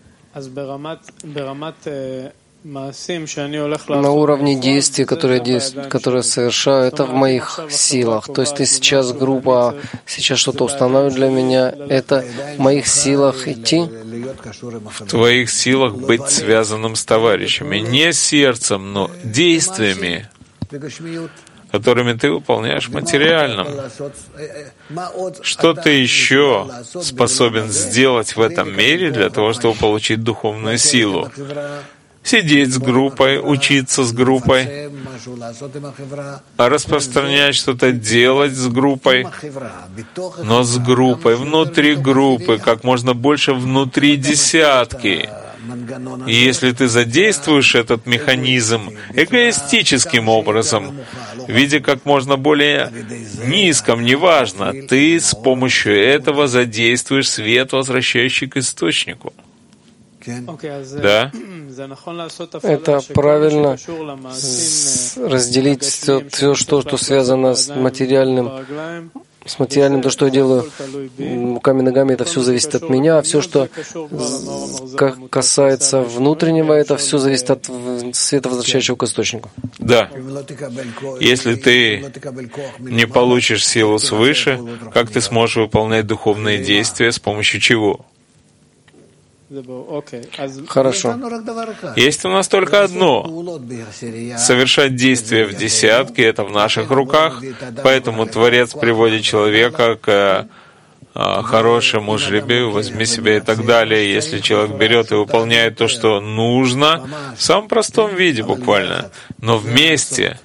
S2: На уровне действий, которые я совершаю, это в моих силах. То есть ты сейчас группа, сейчас что-то устанавливает для меня, это в моих силах идти?
S3: В твоих силах быть связанным с товарищами. Не сердцем, но действиями, которыми ты выполняешь материальным. Что ты еще способен сделать в этом мире для того, чтобы получить духовную силу? Сидеть с группой, учиться с группой, распространять что-то, делать с группой, но с группой, внутри группы, как можно больше внутри десятки. И если ты задействуешь этот механизм эгоистическим образом, видя как можно более низком, неважно, ты с помощью этого задействуешь свет, возвращающий к источнику. Да?
S2: Это правильно разделить все, что связано с материальным, то, что я делаю руками, ногами, это все зависит от меня, а все, что касается внутреннего, это все зависит от света, возвращающего к источнику.
S3: Да. Если ты не получишь силу свыше, как ты сможешь выполнять духовные действия, с помощью чего?
S2: Хорошо.
S3: Есть у нас только одно. Совершать действия в десятке, это в наших руках, поэтому Творец приводит человека к хорошему жребию, возьми себя и так далее. Если человек берет и выполняет то, что нужно, в самом простом виде буквально, но вместе,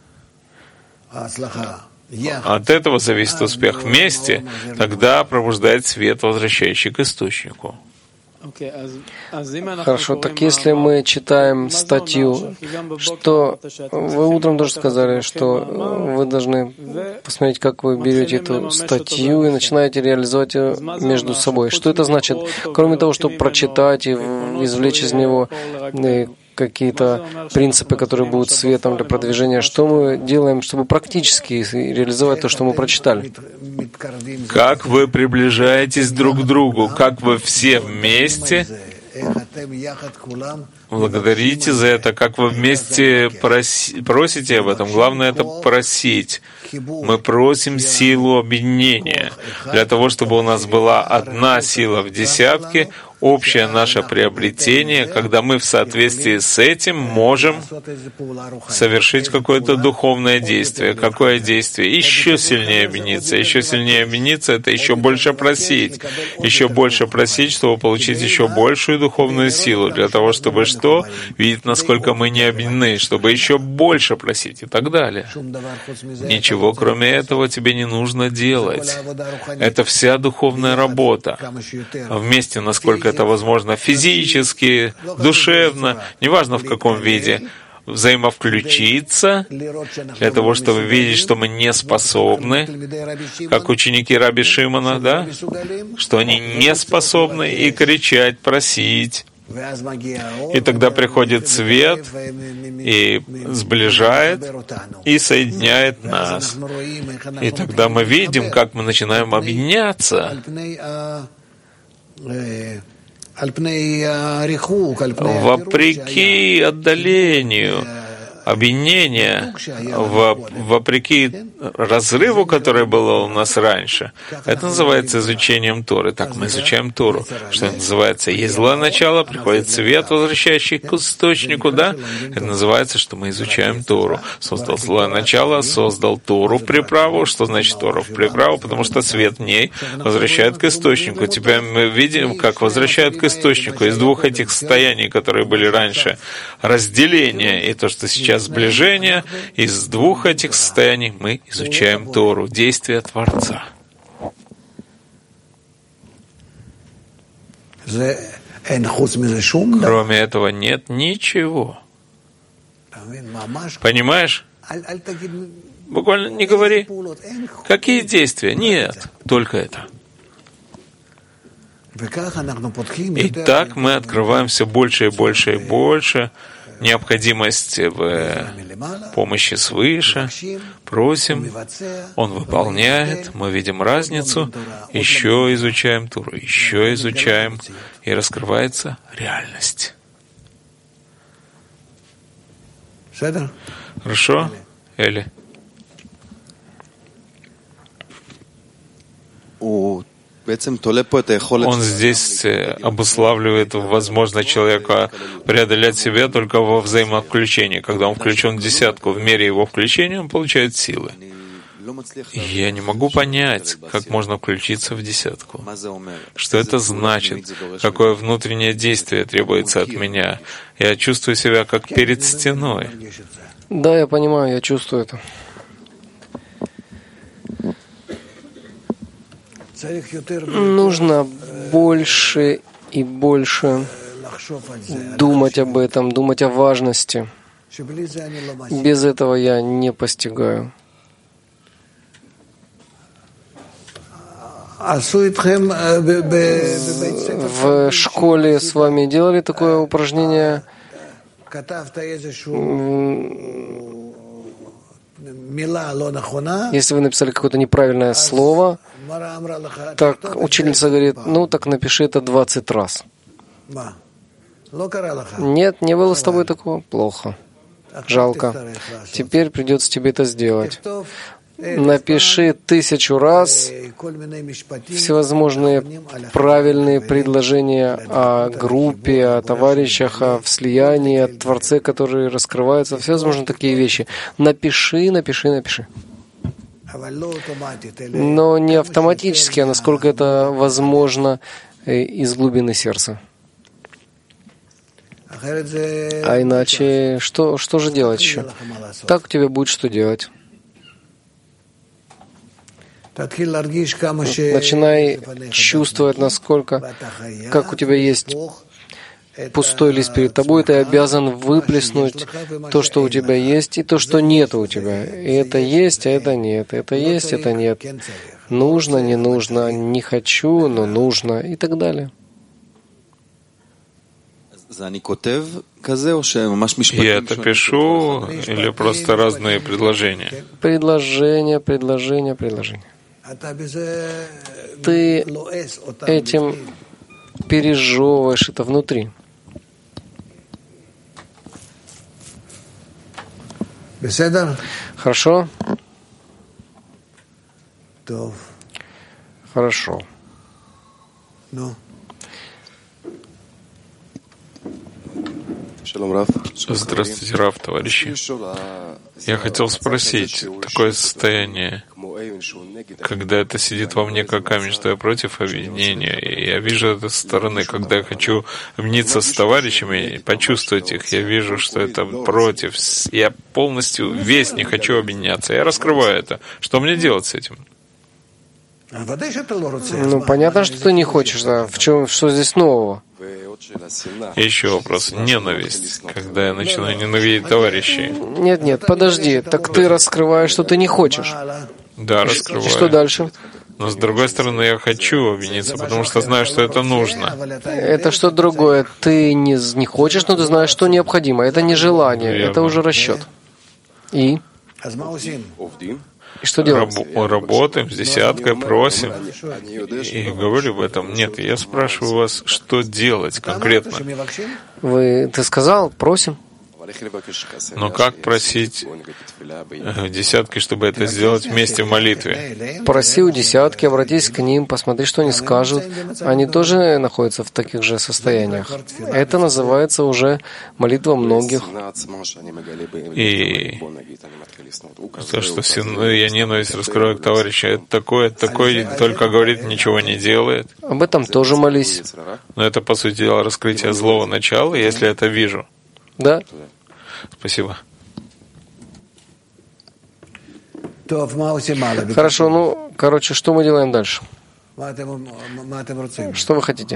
S3: от этого зависит успех. Вместе тогда пробуждает свет, возвращающий к источнику.
S2: Хорошо, так если мы читаем статью, что вы утром тоже сказали, что вы должны посмотреть, как вы берете эту статью и начинаете реализовать ее между собой. Что это значит? Кроме того, чтобы прочитать и извлечь из него какие-то принципы, которые будут светом для продвижения, что мы делаем, чтобы практически реализовать то, что мы прочитали?
S3: Как вы приближаетесь друг к другу, как вы все вместе благодарите за это, как вы вместе просите об этом. Главное — это просить. Мы просим силу объединения для того, чтобы у нас была одна сила в десятке, общее наше приобретение, когда мы в соответствии с этим можем совершить какое-то духовное действие. Какое действие? Еще сильнее объединиться. Еще сильнее объединиться — это еще больше просить. Еще больше просить, чтобы получить еще большую духовную силу, для того, чтобы что? Видеть, насколько мы не объединены, чтобы еще больше просить и так далее. Ничего, кроме этого, тебе не нужно делать. Это вся духовная работа. Вместе, насколько это возможно, физически, душевно, неважно в каком виде, взаимовключиться для того, чтобы видеть, что мы не способны, как ученики Раби Шимона, да, что они не способны, и кричать, просить. И тогда приходит свет и сближает и соединяет нас. И тогда мы видим, как мы начинаем объединяться вопреки отдалению, объединение, вопреки разрыву, который был у нас раньше. Это называется изучением Торы. Так мы изучаем Тору. Что это называется? Есть злое начало, приходит свет, возвращающий к источнику, да? Это называется, что мы изучаем Тору. Создал злое начало, создал Тору в приправу. Что значит Тора в приправу? Потому что свет в ней возвращает к источнику. Теперь мы видим, как возвращают к источнику. Из двух этих состояний, которые были раньше, разделение и то, что сейчас сближение, из двух этих состояний мы изучаем Тору, действие Творца. Кроме этого нет ничего. Понимаешь? Буквально не говори. Какие действия? Нет, только это. И так мы открываем все больше и больше и больше необходимость в помощи свыше, просим, Он выполняет, мы видим разницу, еще изучаем Тору, еще изучаем, и раскрывается реальность. Хорошо, Эли? Он здесь обуславливает возможность человека преодолеть себя только во взаимовключении. Когда он включен в десятку, в мере его включения он получает силы. Я не могу понять, как можно включиться в десятку. Что это значит? Какое внутреннее действие требуется от меня? Я чувствую себя как перед стеной.
S2: Да, я понимаю, я чувствую это. Нужно больше и больше думать об этом, думать о важности. Без этого я не постигаю. В школе с вами делали такое упражнение? Если вы написали какое-то неправильное слово, так учительница говорит, ну так напиши это 20 раз. Нет, не было с тобой такого? Плохо. Жалко. Теперь придется тебе это сделать. Напиши 1000 раз всевозможные правильные предложения о группе, о товарищах, о слиянии, о Творце, которые раскрываются, всевозможные такие вещи. Напиши. Но не автоматически, а насколько это возможно из глубины сердца. А иначе что же делать еще? Так у тебя будет что делать. Начинай чувствовать, насколько, как у тебя есть пустой лист перед тобой, ты обязан выплеснуть то, что у тебя есть, и то, что нет у тебя. И это есть, а это нет. Это есть, это нет. Нужно, не нужно, не хочу, но нужно, и так далее.
S3: Я это пишу или просто разные предложения?
S2: Предложение. Ты этим пережевываешь это внутри. Хорошо? Хорошо.
S3: Здравствуйте, Рав, товарищи. Я хотел спросить, такое состояние, когда это сидит во мне как камень, что я против объединения, и я вижу это со стороны, когда я хочу объединиться с товарищами, почувствовать их, я вижу, что это против, я полностью весь не хочу объединяться, я раскрываю это. Что мне делать с этим?
S2: Ну, понятно, что ты не хочешь, да. Что здесь нового?
S3: Еще вопрос. Ненависть. Когда я начинаю ненавидеть товарищей.
S2: Нет, подожди. Так ты раскрываешь, что ты не хочешь.
S3: Да, раскрываю.
S2: Что дальше?
S3: Но с другой стороны, я хочу объединиться, потому что знаю, что это нужно.
S2: Это что другое. Ты не хочешь, но ты знаешь, что необходимо. Это не желание,
S3: Верно.
S2: это уже расчет. И что делать?
S3: Работаем с десяткой, просим. И говорю об этом. Нет, я спрашиваю вас, что делать конкретно.
S2: Ты сказал, просим.
S3: Но как просить десятки, чтобы это сделать вместе в молитве?
S2: Проси у десятки, обратись к ним, посмотри, что они скажут. Они тоже находятся в таких же состояниях. Это называется уже молитва многих.
S3: И то, что я ненависть раскрою к товарищу, это такой, только говорит, ничего не делает.
S2: Об этом тоже молись.
S3: Но это, по сути дела, раскрытие злого начала, если это вижу.
S2: Да.
S3: Спасибо.
S2: Хорошо, что мы делаем дальше? Что вы хотите?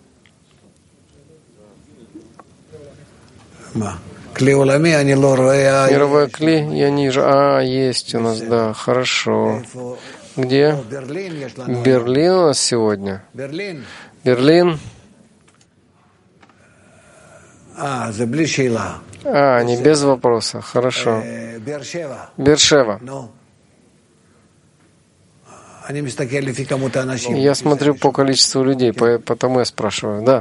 S2: Мировое кли, я ниже. Есть у нас, да, хорошо. Где? Берлин у нас сегодня. Берлин. Не без вопроса. Хорошо. Бершева. Я смотрю по количеству людей, потому я спрашиваю. Да.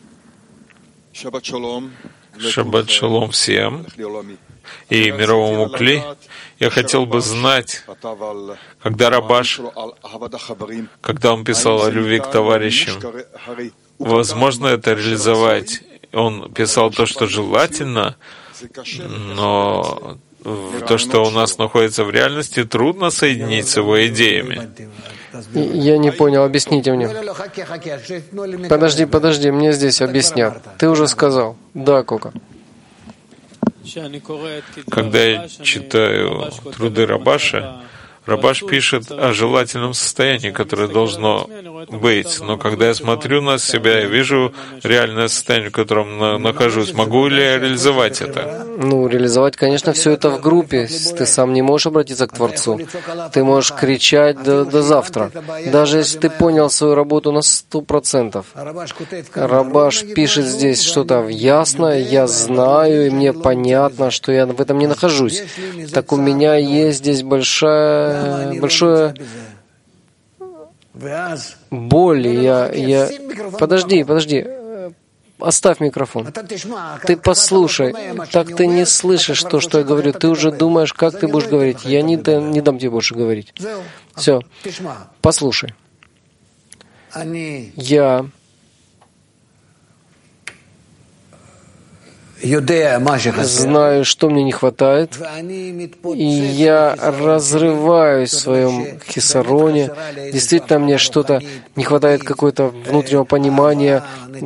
S3: Шаббат шалом всем и мировому кли. Я хотел бы знать, когда Рабаш, когда он писал о любви к товарищам, возможно это реализовать. Он писал то, что желательно, но то, что у нас находится в реальности, трудно соединить с его идеями.
S2: Я не понял, объясните мне. Подожди, мне здесь объяснят. Ты уже сказал. Да, Кока.
S3: Когда я читаю труды Рабаша, Рабаш пишет о желательном состоянии, которое должно быть. Но когда я смотрю на себя и вижу реальное состояние, в котором нахожусь, могу ли я реализовать это?
S2: Реализовать, конечно, все это в группе. Ты сам не можешь обратиться к Творцу. Ты можешь кричать до завтра. Даже если ты понял свою работу на 100%. Рабаш пишет здесь что-то ясное, я знаю, и мне понятно, что я в этом не нахожусь. Так у меня есть здесь большая боль. Подожди. Оставь микрофон. Ты послушай. Так ты не слышишь то, что я говорю. Ты уже думаешь, как ты будешь говорить. Я не дам тебе больше говорить. Все. Послушай. Я знаю, что мне не хватает, и я разрываюсь в своем хисароне. Действительно, мне что-то не хватает, какое-то внутреннего понимания,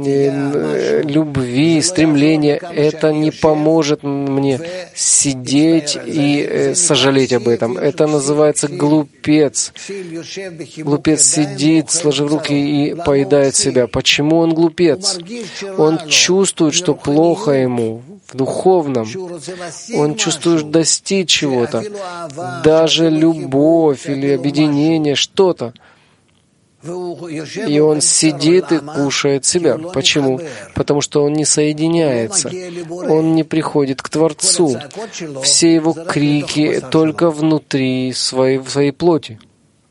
S2: любви, стремления. Это не поможет мне сидеть и сожалеть об этом. Это называется глупец. Глупец сидит, сложив руки, и поедает себя. Почему он глупец? Он чувствует, что плохо ему в духовном. Он чувствует достичь чего-то, даже любовь или объединение, что-то. И он сидит и кушает себя. Почему? Потому что он не соединяется. Он не приходит к Творцу. Все его крики только внутри своей плоти.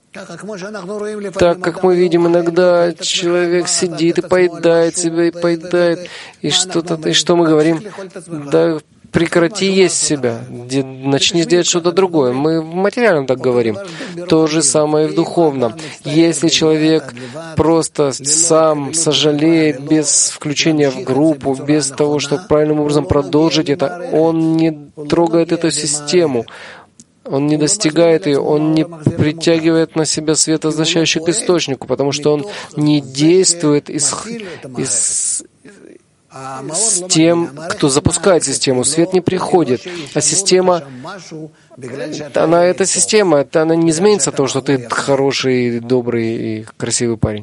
S2: Так как мы видим иногда, человек сидит и поедает себя, и что мы говорим? Да прекрати есть себя, начни делать что-то другое. Мы в материальном так говорим. То же самое и в духовном. Если человек просто сам сожалеет без включения в группу, без того, чтобы правильным образом продолжить это, он не трогает эту систему. Он не достигает ее, он не притягивает на себя светоозначающий к источнику, потому что он не действует с тем, кто запускает систему. Свет не приходит, а система, эта система, она не изменится от того, что ты хороший, добрый и красивый парень.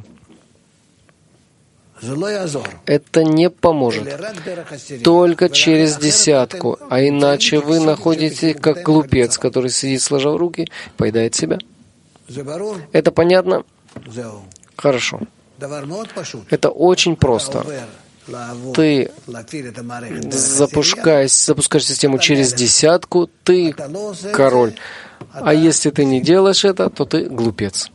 S2: Это не поможет. Только через десятку. А иначе вы находитесь как глупец, который сидит, сложа руки, поедает себя. Это понятно? Хорошо. Это очень просто. Ты запускаешь систему через десятку, ты король. А если ты не делаешь это, то ты глупец.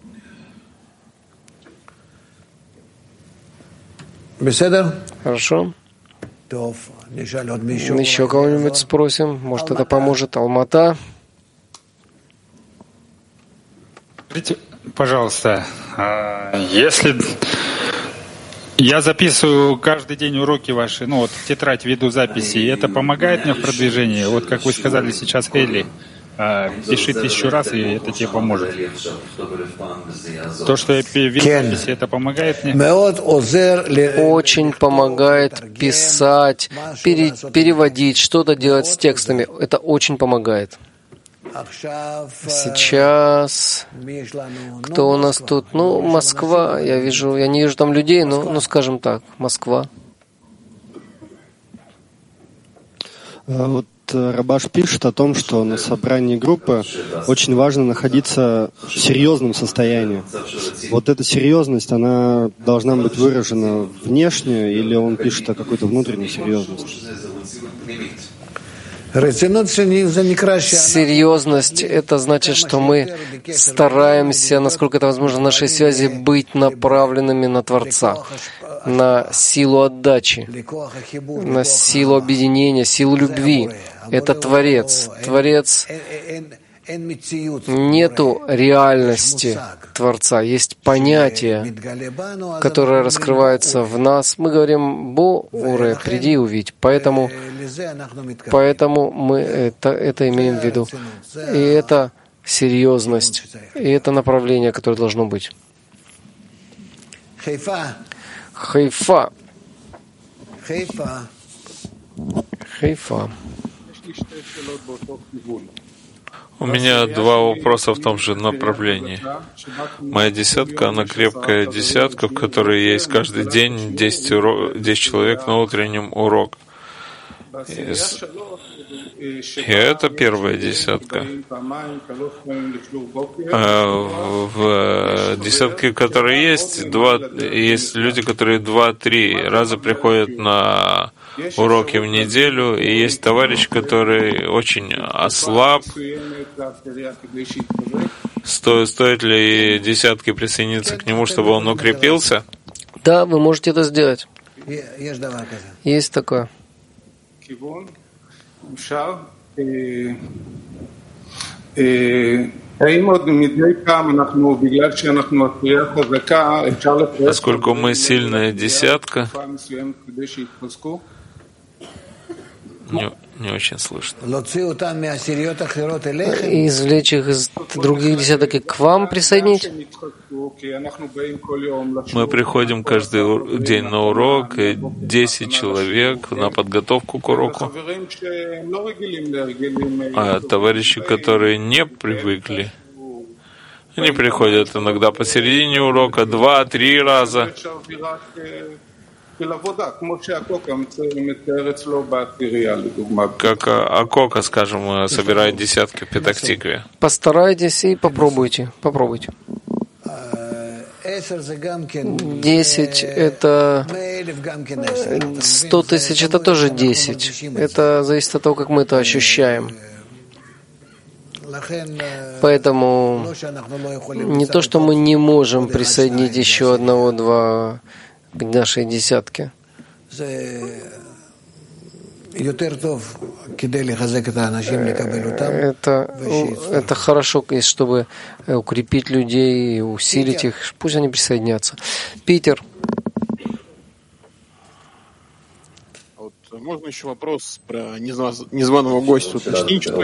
S2: Хорошо. Еще кого-нибудь спросим. Может, это поможет. Алмата.
S4: Скажите, пожалуйста, если я записываю каждый день уроки ваши, тетрадь веду записи, это помогает мне в продвижении? Вот как вы сказали сейчас, Элли, пиши 1000 раз, и это тебе поможет. То, что я веду записи, это помогает мне?
S2: Очень помогает писать, переводить, что-то делать с текстами. Это очень помогает. Сейчас кто у нас тут? Москва. Я не вижу там людей, но скажем так, Москва.
S5: Рабаш пишет о том, что на собрании группы очень важно находиться в серьезном состоянии. Вот эта серьезность, она должна быть выражена внешне, или он пишет о какой-то внутренней серьезности?
S2: Серьезность — это значит, что мы стараемся, насколько это возможно, в нашей связи быть направленными на Творца, на силу отдачи, на силу объединения, силу любви. Это Творец. Творец. Нету реальности Творца, есть понятие, которое раскрывается в нас. Мы говорим «Бо-уре», приди и увидь. Поэтому мы это имеем в виду. И это серьезность, и это направление, которое должно быть. Хайфа.
S3: У меня два вопроса в том же направлении. Моя десятка, она крепкая десятка, в которой есть каждый день 10 человек на утреннем уроке. И это первая десятка. В десятке, которые есть люди, которые 2-3 раза приходят на уроки в неделю, и есть товарищ, который очень ослаб. Стоит ли десятке присоединиться к нему, чтобы он укрепился?
S2: Да, вы можете это сделать. Есть такое.
S3: Поскольку мы сильная десятка, не очень слышно.
S2: Извлечь их из других десяток и к вам присоединить?
S3: Мы приходим каждый день на урок, 10 человек на подготовку к уроку. А товарищи, которые не привыкли, они приходят иногда посередине урока 2-3 раза. Как Акока, скажем, собирает десятки в Петах-Тикве.
S2: Постарайтесь и попробуйте. 10 — это 100 тысяч, это тоже 10. Это зависит от того, как мы это ощущаем. Поэтому не то, что мы не можем присоединить еще одного-два к нашей десятке. Это хорошо, чтобы укрепить людей и усилить их. Пусть они присоединятся. Питер.
S6: Можно еще вопрос про незваного гостя уточнить, что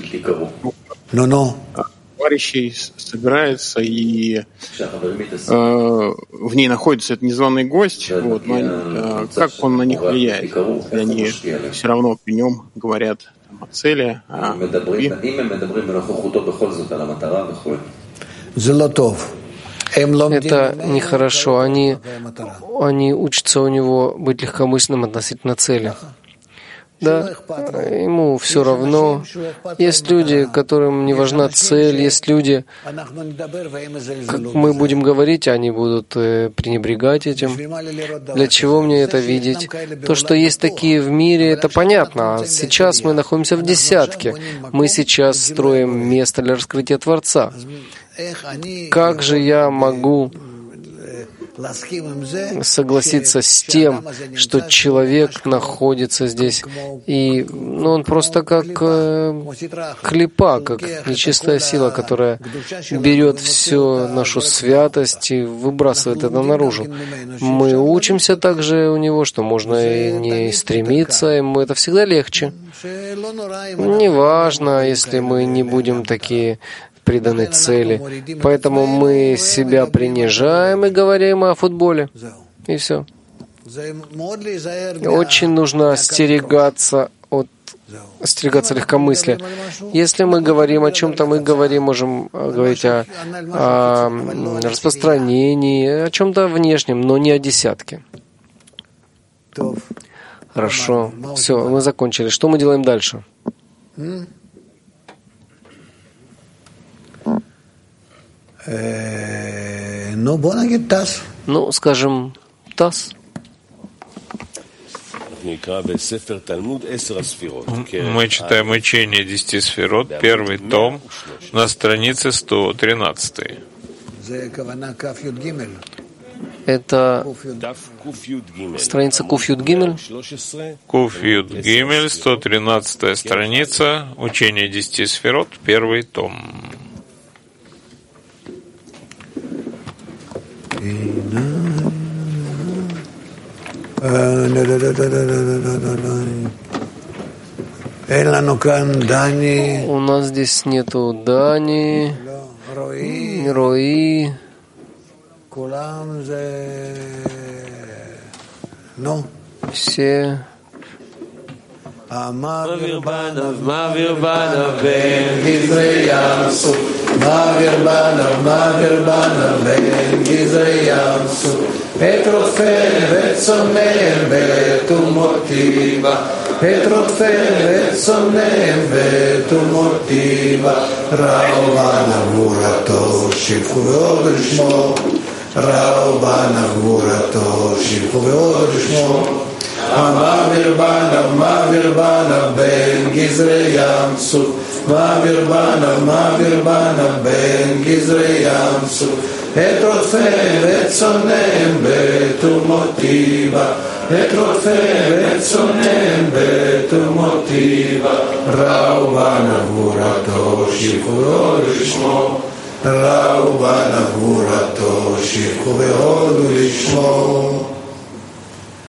S6: товарищей собирается и в ней находится этот незваный гость, как он на них влияет? Они все равно при нем говорят о цели, о любви.
S2: Это нехорошо. Они учатся у него быть легкомысленным относительно цели. Да, ему все равно. Есть люди, которым не важна цель, есть люди, как мы будем говорить, они будут пренебрегать этим. Для чего мне это видеть? То, что есть такие в мире, это понятно. А сейчас мы находимся в десятке. Мы сейчас строим место для раскрытия Творца. Как же я могу согласиться с тем, что человек находится здесь, и он просто как клипа, как нечистая сила, которая берет всю нашу святость и выбрасывает это наружу. Мы учимся также у него, что можно и не стремиться, ему это всегда легче. Неважно, если мы не будем такие преданы цели. Поэтому мы себя принижаем и говорим о футболе. И все. Очень нужно остерегаться легкомыслия. Если мы говорим о чем-то, можем говорить о распространении, о чем-то внешнем, но не о десятке. Хорошо. Все, мы закончили. Что мы делаем дальше? Скажем, ТАСС.
S3: Мы читаем учение 10 сферот, первый том, на странице 113.
S2: Это страница Куф Юд Гимель.
S3: Куф Юд Гимель, 113 страница, учение 10 сферот, первый том.
S2: У нас здесь нету Дани, Рои. Все
S7: מעביר בנו בין גזרי ים סוף, מעביר בנו בין גזרי ים סוף, את רופן וצונן בתומותיבה, את רופן וצונן בתומותיבה, ראו בנגבורתו שבחו ועוד לשמו, ראו בנגבורתו שבחו ועוד לשמו. מעביר בנו בין גזרי ים סוף, מעביר בנו בין גזרי ים סוף, את רודפן וצונן בתומותיבה, את רודפן וצונן בתומותיבה, ראו בנגבורתו שבחו ועוד לשמו, ראו בנגבורתו שבחו ועוד לשמו.